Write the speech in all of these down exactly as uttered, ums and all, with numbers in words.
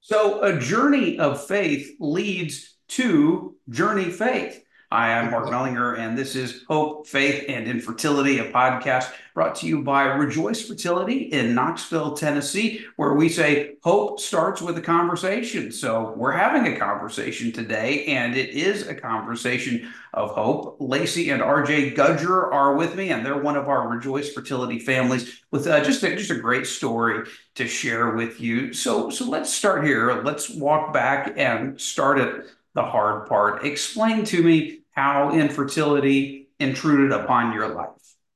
So a journey of faith leads to journey faith. Hi, I'm Mark Exactly. Mellinger, and this is Hope, Faith, and Infertility, a podcast brought to you by Rejoice Fertility in Knoxville, Tennessee, where we say hope starts with a conversation. So we're having a conversation today, and it is a conversation of hope. Lacey and R J Gudger are with me, and they're one of our Rejoice Fertility families with uh, just a, just a great story to share with you. So, so let's start here. Let's walk back and start at the hard part. Explain to me how infertility intruded upon your life.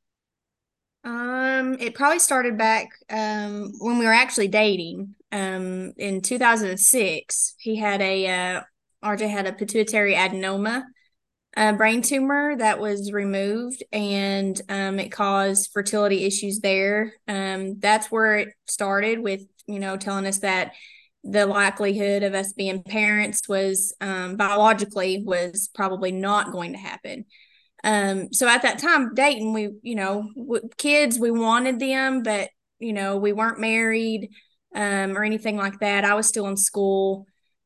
Um, it probably started back um when we were actually dating. Um, in two thousand six, he had a uh, R J had a pituitary adenoma, a brain tumor that was removed, and um, it caused fertility issues there. Um, that's where it started with, you know, telling us that the likelihood of us being parents was um, biologically was probably not going to happen. Um, so at that time, dating, we, you know, w- kids, we wanted them, but, you know, we weren't married um, or anything like that. I was still in school.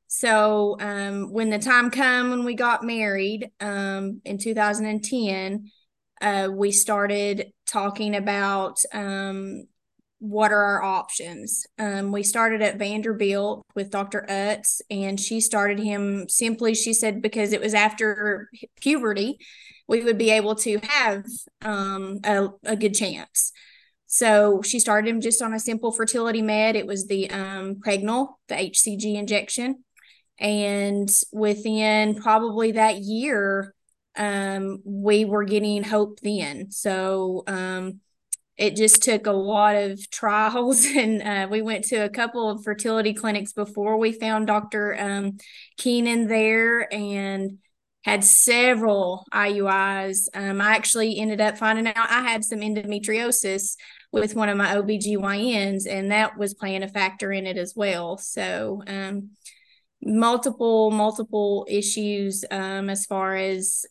So um, when the time come when we got married um, in two thousand ten, uh, we started talking about um, what are our options. Um, we started at Vanderbilt with Doctor Utz, and she started him simply, she said, because it was after puberty, we would be able to have um, a, a good chance. So she started him just on a simple fertility med. It was the um, Pregnal, the H C G injection. And within probably that year, um, we were getting hope then. So um, it just took a lot of trials, and uh, we went to a couple of fertility clinics before we found Doctor Um, Keenan there, and had several I U Is. Um, I actually ended up finding out I had some endometriosis with one of my O B G Y Ns, and that was playing a factor in it as well. So um, multiple, multiple issues um, as far as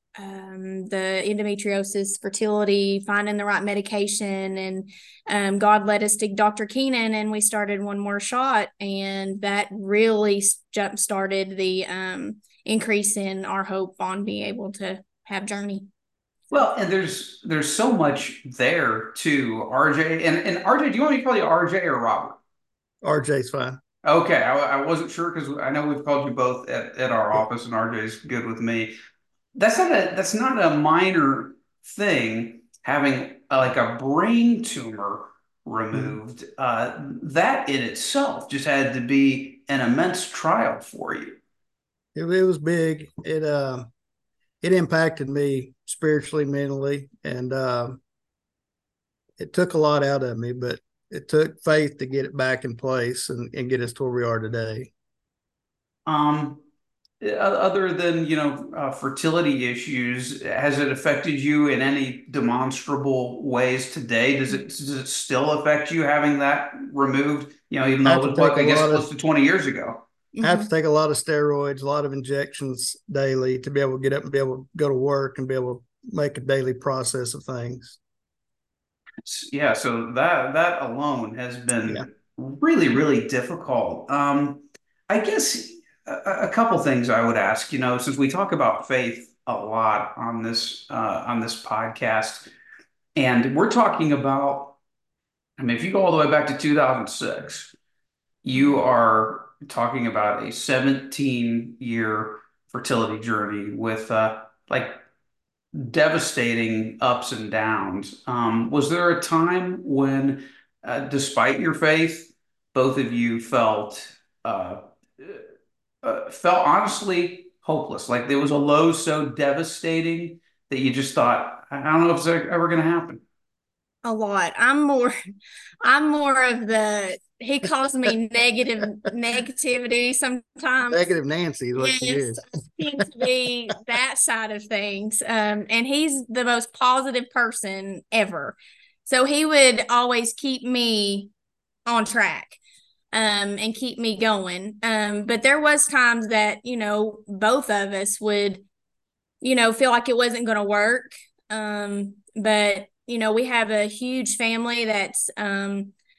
um, the endometriosis, fertility, finding the right medication. And um, God led us to Doctor Keenan, and we started one more shot. And that really jump started the um, increase in our hope on being able to have Journey. So, Well, and there's there's so much there to R J and and R J. Do you want me to call you R J or Robert? so R J's fine. Okay, I, I wasn't sure because I know we've called you both at, at our Yeah. office, and R J's good with me. That's not a that's not a minor thing, having uh, like a brain tumor Mhm. removed. Uh, that in itself just had to be an immense trial for you. It, it was big. It uh, it impacted me spiritually, mentally, and uh, it took a lot out of me. But it took faith to get it back in place and, and get us to where we are today. Um, Other than, you know, uh, fertility issues, has it affected you in any demonstrable ways today? Does it does it still affect you having that removed? You know, even I though have it to was, what, take a I guess, lot close of to twenty years ago. I have to mm-hmm. take a lot of steroids, a lot of injections daily to be able to get up and be able to go to work and be able to make a daily process of things. Yeah, so that that alone has Yeah. been really, really difficult. Um, I guess a, a couple things I would ask, you know, since we talk about faith a lot on this uh, on this podcast, and we're talking about, I mean, if you go all the way back to two thousand six, you are talking about a seventeen year fertility journey with uh, like devastating ups and downs. Um, was there a time when, uh, despite your faith, both of you felt uh, uh, felt honestly hopeless? Like there was a low so devastating that you just thought, I don't know if it's ever going to happen. A lot. I'm more, I'm more of the, he calls me negative negativity sometimes. Negative Nancy is what she Yes, is. I tend to be that side of things. Um, and he's the most positive person ever. So he would always keep me on track um, and keep me going. Um, but there was times that, you know, both of us would, you know, feel like it wasn't going to work. Um, but, you know, we have a huge family that's um,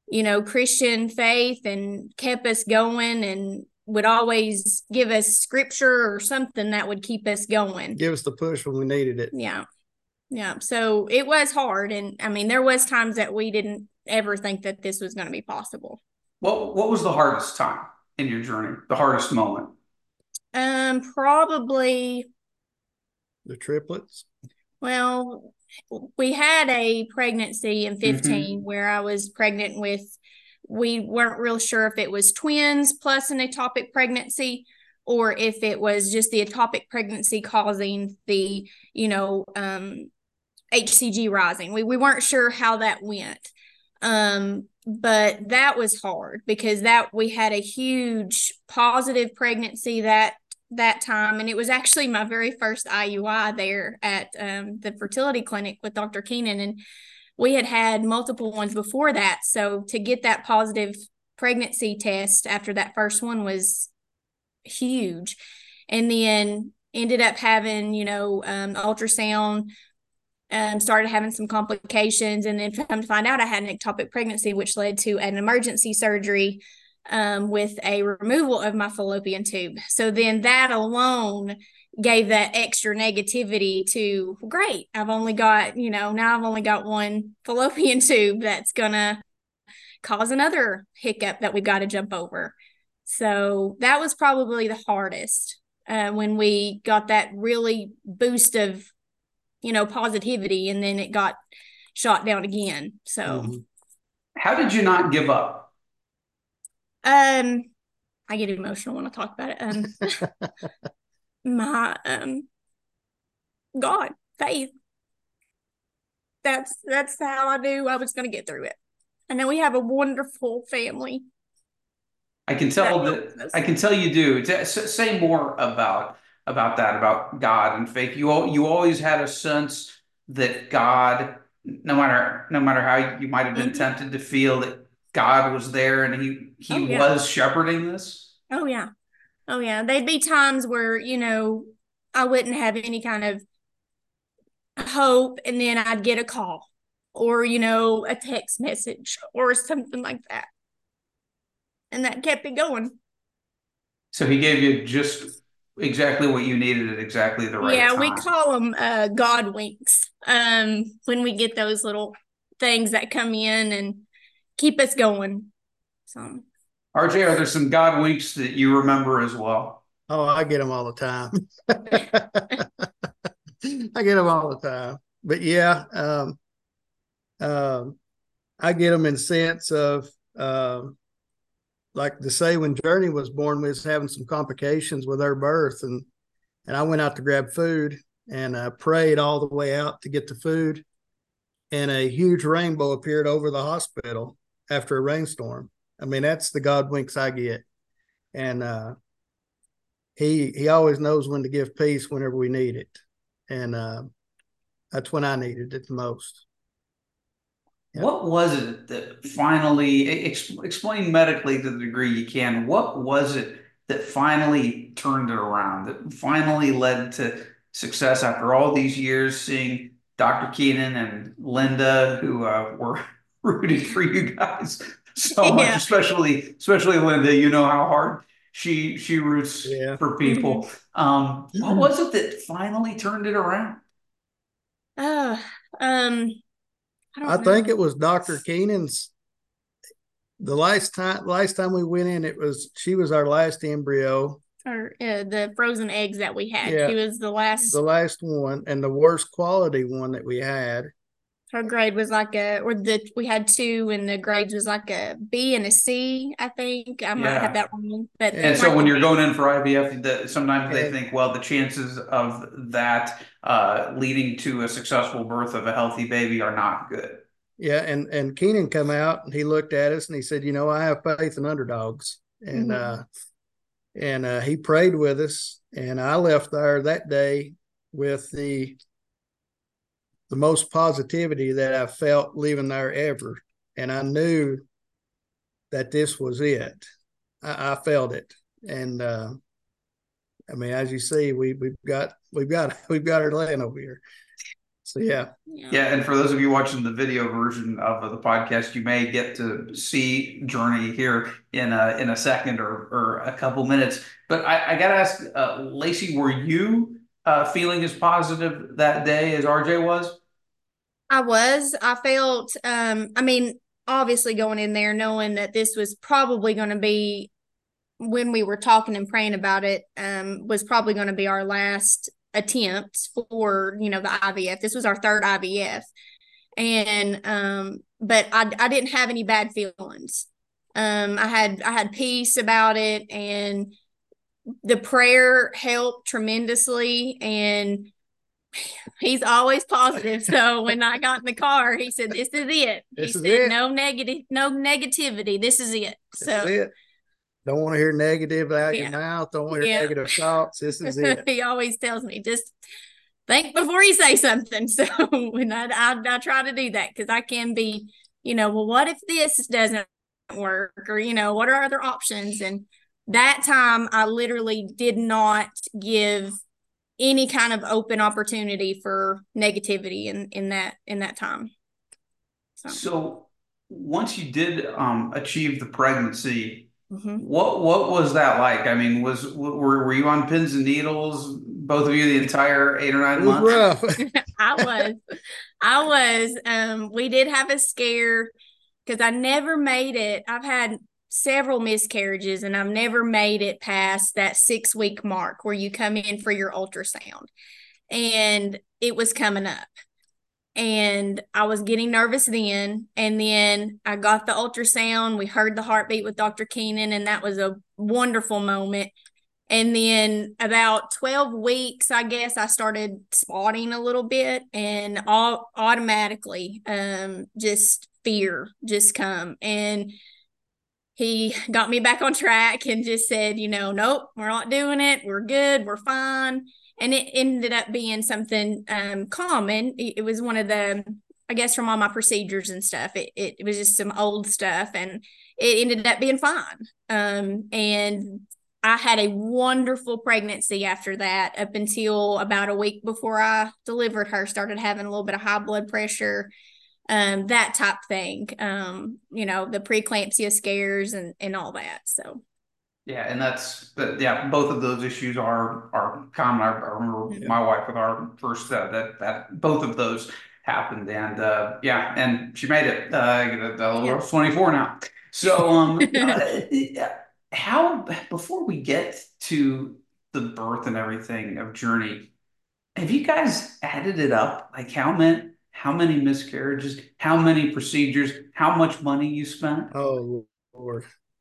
you know, Christian faith and kept us going and would always give us scripture or something that would keep us going. Give us the push when we needed it. Yeah. Yeah. So it was hard. And I mean, there was times that we didn't ever think that this was going to be possible. What what was the hardest time in your journey? The hardest moment? Um, probably, The triplets. well, we had a pregnancy in fifteen Mhm. where I was pregnant with, we weren't real sure if it was twins plus an ectopic pregnancy or if it was just the ectopic pregnancy causing the, you know, um, H C G rising. We, we weren't sure how that went. Um, but that was hard because that we had a huge positive pregnancy that that time, and it was actually my very first I U I there at um, the fertility clinic with Doctor Keenan, and we had had multiple ones before that. So to get that positive pregnancy test after that first one was huge, and then ended up having, you know, um, ultrasound, um, started having some complications, and then come to find out I had an ectopic pregnancy, which led to an emergency surgery um, with a removal of my fallopian tube. So then that alone gave that extra negativity to, great, I've only got, you know, now I've only got one fallopian tube that's going to cause another hiccup that we've got to jump over. So that was probably the hardest uh, when we got that really boost of, you know, positivity, and then it got shot down again. So, mm-hmm. How did you not give up? Um, I get emotional when I talk about it. Um, my um, God, faith. That's that's how I knew I was going to get through it. And then we have a wonderful family. I can tell that, that I can tell you do. Say more about about that, about God and faith. You all, you always had a sense that God, no matter no matter how you might have been mm-hmm. tempted to feel, that God was there and he he oh, yeah. was shepherding this. Oh yeah. Oh yeah. There'd be times where, you know, I wouldn't have any kind of hope, and then I'd get a call or, you know, a text message or something like that. And that kept it going. So he gave you just exactly what you needed at exactly the right yeah, time. Yeah, we call them uh, God winks um, when we get those little things that come in and keep us going. So, R J, are there some God winks that you remember as well? Oh, I get them all the time. I get them all the time. But yeah, um, um, I get them in sense of, um, like to say when Journey was born, we was having some complications with her birth, and and I went out to grab food and uh, prayed all the way out to get the food, and a huge rainbow appeared over the hospital after a rainstorm. I mean, that's the God winks I get, and uh, he he always knows when to give peace whenever we need it, and uh, that's when I needed it the most. Yep. What was it that finally, ex- explain medically to the degree you can, what was it that finally turned it around, that finally led to success after all these years, seeing Doctor Keenan and Linda, who uh, were rooting for you guys so much, yeah. especially especially Linda, you know how hard she she roots yeah. for people. Mm-hmm. Um, what mm-hmm. was it that finally turned it around? Uh, um, I, I think it was Doctor Keenan's. The last time, last time we went in, it was she was our last embryo, or uh, the frozen eggs that we had. Yeah, she was the last, the last one, and the worst quality one that we had. Her grade was like a, or the we had two, and the grades was like a B and a C. I think I might yeah. have that wrong. But and so when you're going in for I V F, the, sometimes they think, well, the chances of that uh, leading to a successful birth of a healthy baby are not good. Yeah, and and Keenan come out and he looked at us and he said, you know, I have faith in underdogs, and mm-hmm. uh, and uh, he prayed with us, and I left there that day with the. the most positivity that I felt leaving there ever. And I knew that this was it. I, I felt it. And, uh, I mean, as you see, we, we've got, we've got, we've got our land over here. So yeah. Yeah. Yeah, and for those of you watching the video version of the podcast, you may get to see Journey here in a in a second or or a couple minutes. But I, I gotta ask, uh, Lacey, were you uh, feeling as positive that day as R J was? I was. I felt, um, I mean, obviously going in there knowing that this was probably going to be, when we were talking and praying about it, um, was probably going to be our last attempt for, you know, the I V F. This was our third I V F. And, um, but I, I didn't have any bad feelings. Um, I had, I had peace about it, and the prayer helped tremendously. And he's always positive. So when I got in the car, he said, "This is it." This he is said, it. "No negative, no negativity. This is it." This so is it. Don't want to hear negative out yeah. your mouth. Don't want to hear yeah. negative thoughts. This is it. He always tells me, just think before you say something. So when I, I, I try to do that, because I can be, you know, well, what if this doesn't work? Or, you know, what are other options? And that time I literally did not give any kind of open opportunity for negativity in, in that, in that time. So, So once you did um, achieve the pregnancy, mm-hmm. what what was that like? I mean, was were were you on pins and needles, both of you, the entire eight or nine It was months? rough. I was, I was, um, we did have a scare, because I never made it. I've had several miscarriages, and I've never made it past that six week mark where you come in for your ultrasound. And it was coming up. And I was getting nervous then. And then I got the ultrasound. We heard the heartbeat with Doctor Keenan, and that was a wonderful moment. And then about twelve weeks, I guess, I started spotting a little bit, and all automatically, um, just fear just come. And he got me back on track and just said, you know, nope, we're not doing it. We're good. We're fine. And it ended up being something um, common. It was one of the, I guess, from all my procedures and stuff. It, it, it was just some old stuff, and it ended up being fine. Um, and I had a wonderful pregnancy after that, up until about a week before I delivered her, started having a little bit of high blood pressure, um, that type thing, um, you know, the preeclampsia scares and, and all that. So. Yeah, and that's but yeah, both of those issues are are common. I, I remember Yeah. my wife with our first uh, that that both of those happened, and uh, yeah, and she made it. Uh, the, the little girl's twenty-four now. So um, uh, how before we get to the birth and everything of Journey, have you guys added it up? Like how many how many miscarriages, how many procedures, how much money you spent? Oh Lord.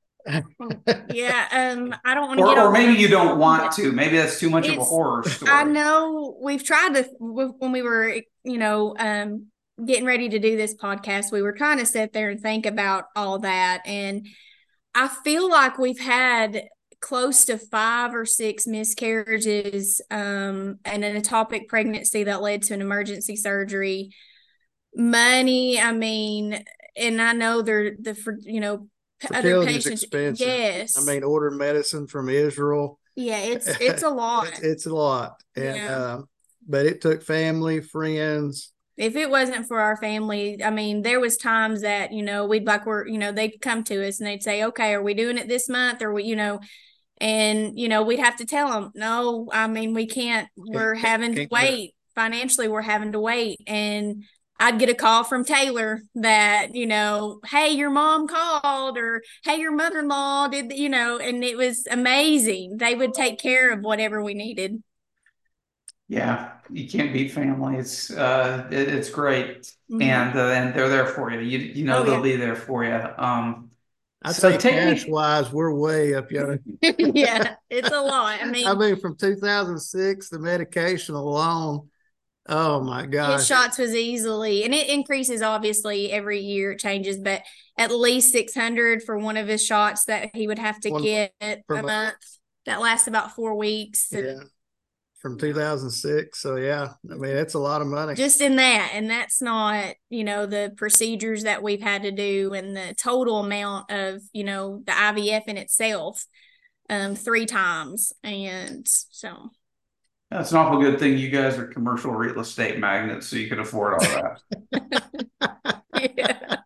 Yeah, um, I don't want to Or, get or all maybe the, you don't want to. Maybe that's too much of a it's, horror I story. know we've tried to, when we were, you know, um, getting ready to do this podcast, we were trying to sit there and think about all that. And I feel like we've had close to five or six miscarriages, um, and an ectopic pregnancy that led to an emergency surgery. Money, I mean, and I know they're the, for, you know, other Fertility is patients. expensive. Yes. I mean, order medicine from Israel. Yeah, it's it's a lot. it's, it's a lot. And Yeah. uh, but it took family, friends. If it wasn't for our family, I mean, there was times that, you know, we'd like, we're, you know, they'd come to us and they'd say, okay, are we doing it this month? Or we, you know, and, you know, we'd have to tell them, no, I mean, we can't, we're Can't- having to can't do it. wait. Financially, we're having to wait. And I'd get a call from Taylor that, you know, hey, your mom called, or hey, your mother-in-law did, you know, and it was amazing. They would take care of whatever we needed. Yeah, you can't beat family. It's uh, it, it's great, Mhm. and uh, and they're there for you. You you know Oh, they'll yeah. be there for you. Um, I'd so say take cash me. wise, we're way up there. Yeah, it's a lot. I mean, I mean, from two thousand six, the medication alone. Oh my gosh. his shots was easily, and it increases obviously every year, it changes, but at least six hundred for one of his shots that he would have to One get a per month. month. That lasts about four weeks. Yeah. From two thousand six. So yeah, I mean, it's a lot of money. Just in that. And that's not, you know, the procedures that we've had to do and the total amount of, you know, the I V F in itself, um, three times. And so. That's an awful good thing you guys are commercial real estate magnates, so you can afford all that. Yeah.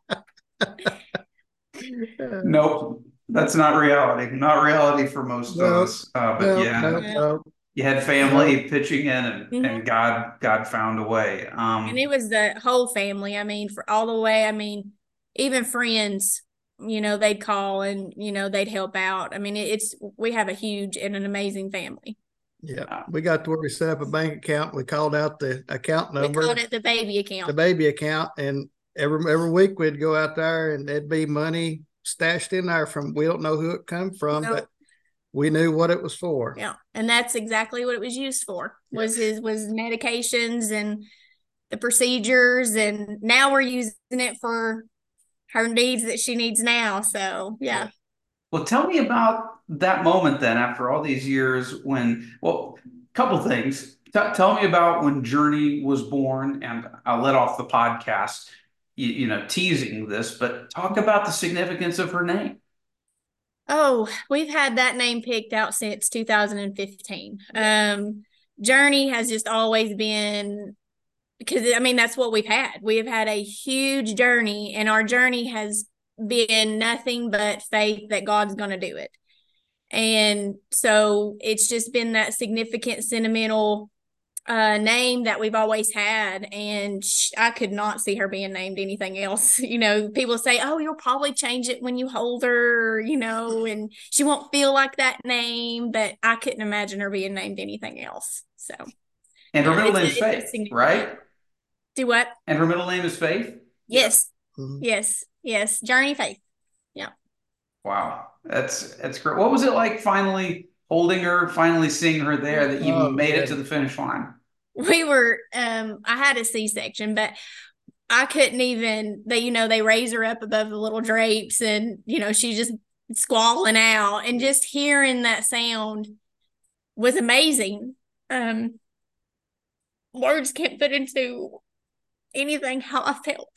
Nope, that's not reality. Not reality for most of No, us. Uh, but no, no, yeah, Yeah. no, you had no. family pitching in, and Mhm. and God God found a way. And Um, it was the whole family. I mean, for all the way, I mean, even friends, you know, they'd call and, you know, they'd help out. I mean, it, it's, we have a huge and an amazing family. Yeah, uh, we got to where we set up a bank account. We called out the account We called number, it the baby the account. baby account, and every every week we'd go out there and there'd be money stashed in there from we don't know who it come from, Nope. but we knew what it was for. Yeah. And that's exactly what it was used for, was his, was medications and the procedures. And now we're using it for her needs that she needs now. So yeah. well, tell me about that moment then, after all these years, when, well, a couple things. T tell me about when Journey was born, and I'll let off the podcast, you, you know, teasing this, but talk about the significance of her name. Oh, we've had that name picked out since two thousand fifteen. Um, Journey has just always been, because I mean that's what we've had. We have had a huge journey, and our journey has been nothing but faith that God's going to do it. And so it's just been that significant, sentimental uh, name that we've always had. And sh- I could not see her being named anything else. You know, people say, oh, you'll probably change it when you hold her, you know, and she won't feel like that name. But I couldn't imagine her being named anything else. So, And her yeah, middle it's, name is it's just Faith, significant. right? Do what? And her middle name is Faith? Yes. Mhm. Yes. Yes. Journey Faith. Yeah. Wow. That's that's great. What was it like finally holding her, finally seeing her there, that you Oh, made it to good. the finish line? We were, um, I had a C section, but I couldn't even, they, you know, they raise her up above the little drapes and, you know, she's just squalling out, and just hearing that sound was amazing. Um, words can't put into anything how I felt.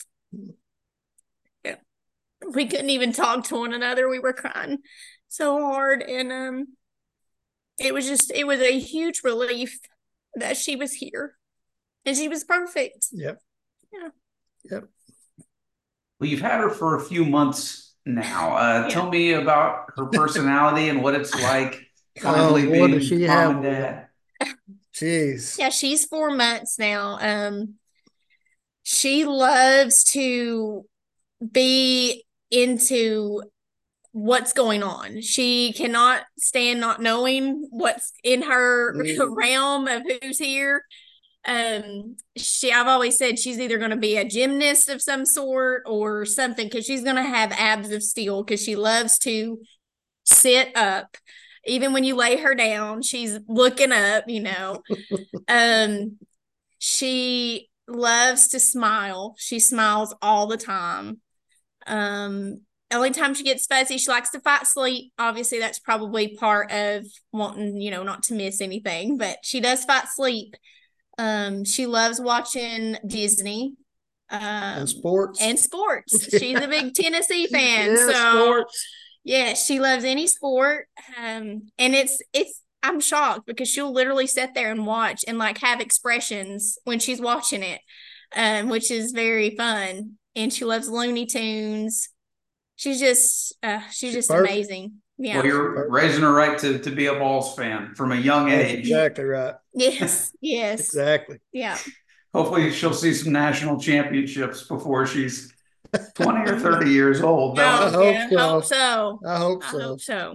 Yeah. We couldn't even talk to one another. We were crying so hard. And, um, it was just, it was a huge relief that she was here and she was perfect. Yep. Yeah. Yep. Well, you've had her for a few months now. Uh, Yeah. tell me about her personality and what it's like Oh finally boy, does being she mom have and one. dad. Jeez. Yeah, she's four months now. Um, she loves to be into what's going on. She cannot stand not knowing what's in her Mm. realm of who's here. Um, she, I've always said she's either going to be a gymnast of some sort or something, because she's going to have abs of steel, because she loves to sit up. Even when you lay her down, she's looking up, you know. Um, she loves to smile. She smiles all the time. Um, only time she gets fussy, she likes to fight sleep. Obviously, that's probably part of wanting, you know, not to miss anything, but she does fight sleep. Um, she loves watching Disney. Um, And sports. and sports. She's a big Tennessee fan. Yeah, So sports. yeah, she loves any sport. Um, and it's it's I'm shocked, because she'll literally sit there and watch and like have expressions when she's watching it, um, which is very fun. And she loves Looney Tunes. She's just uh, she's She's just perfect. amazing. Well, Yeah. you're raising her right to, to be a Balls fan from a young That's age. exactly right. Yes. Yes. Exactly. Yeah. Hopefully, she'll see some national championships before she's twenty or thirty years old. That I Oh was, hope yeah. so. Hope so. I hope I so. hope so.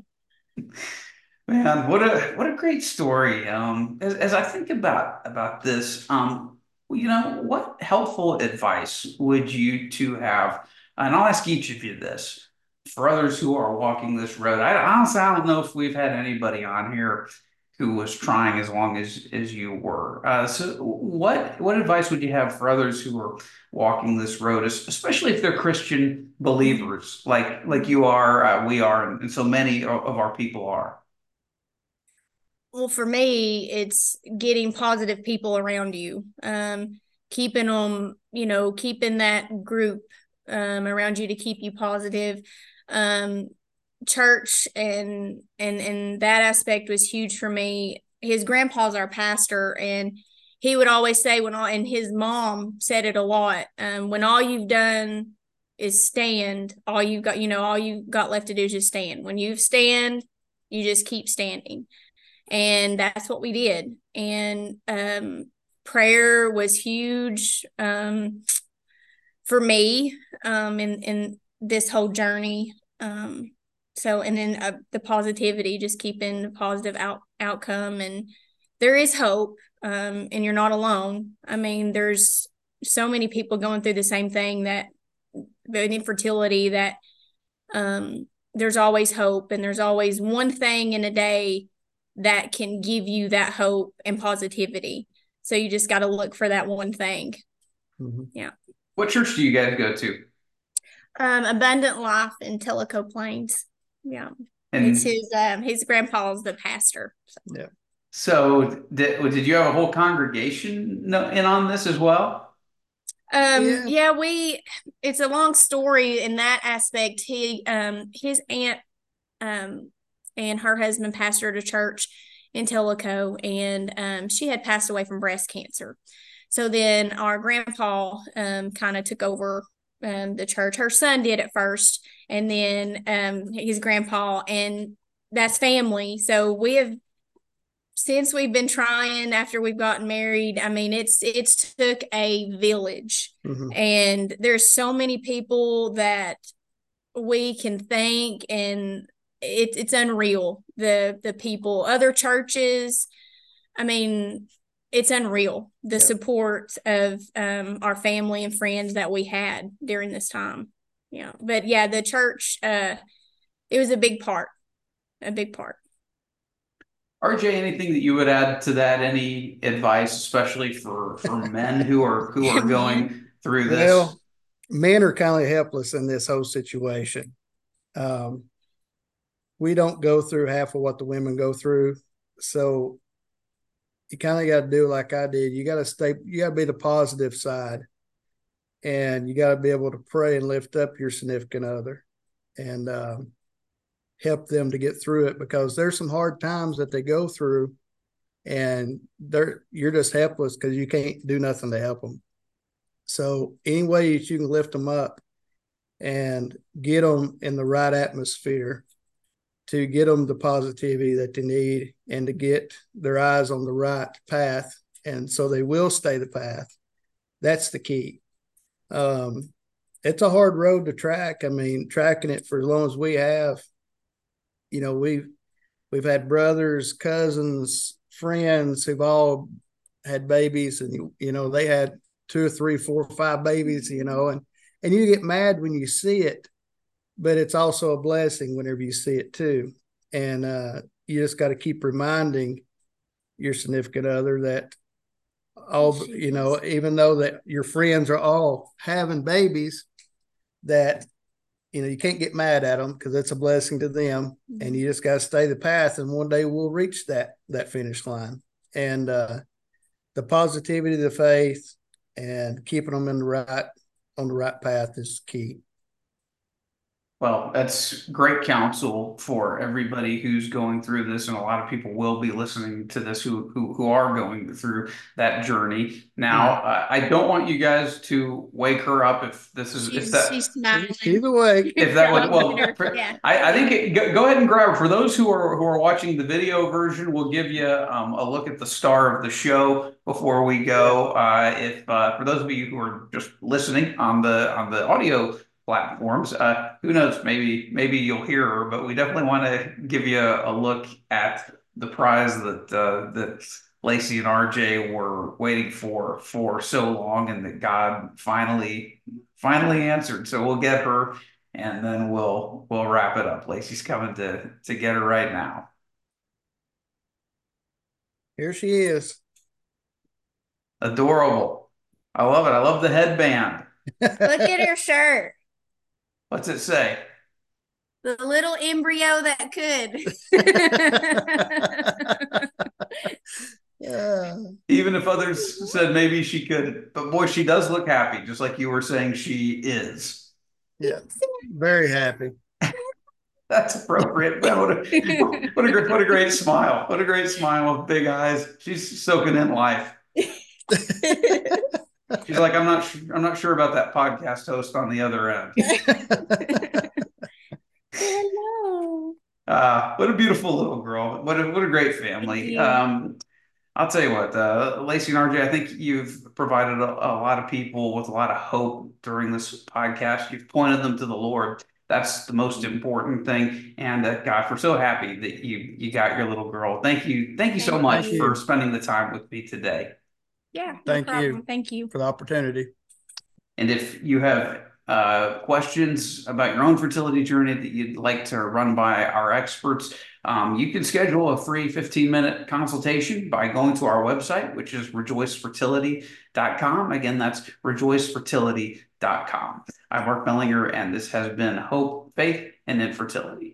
man, what a what a great story. Um, as, as I think about about this, um, you know, what helpful advice would you two have? And I'll ask each of you this for others who are walking this road. I honestly, I don't know if we've had anybody on here who was trying as long as as you were. Uh, so, what what advice would you have for others who are walking this road, es- especially if they're Christian believers, like like you are, uh, we are, and, and so many of of our people are? Well, for me, it's getting positive people around you. Um, keeping them, you know, keeping that group um around you to keep you positive. Um, church and and and that aspect was huge for me. his grandpa's our pastor, and he would always say when all, and his mom said it a lot, um, when all you've done is stand, all you got, you know, all you got left to do is just stand. When you stand, you just keep standing. And that's what we did. And um, prayer was huge um, for me um, in, in this whole journey. Um, so, and then uh, the positivity, just keeping the positive out, outcome. And there is hope, um, and you're not alone. I mean, there's so many people going through the same thing, that the infertility, that um, there's always hope, and there's always one thing in a day that can give you that hope and positivity. So you just got to look for that one thing. Mm-hmm. Yeah. What church do you guys go to? Um, Abundant Life in Tellico Plains. Yeah. And it's his, um, his grandpa's the pastor. So. Yeah. So did, did you have a whole congregation in on this as well? Um, yeah. yeah, we, it's a long story in that aspect. He, um, his aunt, um, and her husband pastored a church in Tellico, and um, she had passed away from breast cancer. So then our grandpa um, kind of took over um, the church. Her son did at first, and then um, his grandpa, and that's family. So we have, since we've been trying after we've gotten married, I mean, it's it's took a village. Mm-hmm. And there's so many people that we can thank, and it, it's unreal. The the people, other churches, I mean, it's unreal. The yeah. support of um, our family and friends that we had during this time. Yeah, but yeah, the church, uh, it was a big part, a big part. R J, anything that you would add to that? Any advice, especially for, for men who are who are going through this? Well, men are kind of helpless in this whole situation. Um, we don't go through half of what the women go through, so you kind of got to do like I did. You got to stay. You got to be the positive side, and you got to be able to pray and lift up your significant other, and um, help them to get through it, because there's some hard times that they go through, and they're you're just helpless because you can't do nothing to help them. So any way that you can lift them up and get them in the right atmosphere to get them the positivity that they need, and to get their eyes on the right path, and so they will stay the path. That's the key. Um, it's a hard road to track. I mean, tracking it for as long as we have, you know, we've we've had brothers, cousins, friends who've all had babies, and you know they had two or three, four, five babies, you know, and and you get mad when you see it, but it's also a blessing whenever you see it too. And uh, you just got to keep reminding your significant other that all, you know, even though that your friends are all having babies, that you know, you can't get mad at them, because it's a blessing to them, and you just got to stay the path, and one day we'll reach that that finish line. And uh, the positivity, the faith, and keeping them in the right on the right path is key. Well, that's great counsel for everybody who's going through this, and a lot of people will be listening to this who who, who are going through that journey. Now, uh, I don't want you guys to wake her up if this is she's, if that she's smiling. She's awake. If that would well, for, yeah. I, I think it, go, go ahead and grab her. For those who are who are watching the video version, we'll give you um, a look at the star of the show before we go. Uh, if uh, for those of you who are just listening on the on the audio platforms, uh, who knows, maybe maybe you'll hear her, but we definitely want to give you a, a look at the prize that uh, that Lacey and R J were waiting for for so long, and that God finally finally answered. So we'll get her, and then we'll we'll wrap it up. Lacey's coming to to get her right now. Here she is. Adorable. I love it. I love the headband. Look at her shirt. What's it say? The little embryo that could. Yeah. Even if others said maybe she couldn't. But boy, she does look happy, just like you were saying she is. Yeah. Very happy. That's appropriate. Man, what a what a great what a great smile. What a great smile with big eyes. She's soaking in life. She's like, I'm not su- I'm not sure about that podcast host on the other end. Hello. Uh, what a beautiful little girl. What a what a great Thank family. you. Um, I'll tell you what, uh, Lacey and R J, I think you've provided a, a lot of people with a lot of hope during this podcast. You've pointed them to the Lord. That's the most important thing. And uh, gosh, we're so happy that you you got your little girl. Thank you. Thank you so Thank much Thank for you. spending the time with me today. Yeah, no Thank problem. you Thank you. for the opportunity. And if you have uh, questions about your own fertility journey that you'd like to run by our experts, um, you can schedule a free fifteen minute consultation by going to our website, which is rejoice fertility dot com. Again, that's rejoice fertility dot com. I'm Mark Mellinger, and this has been Hope, Faith, and Infertility.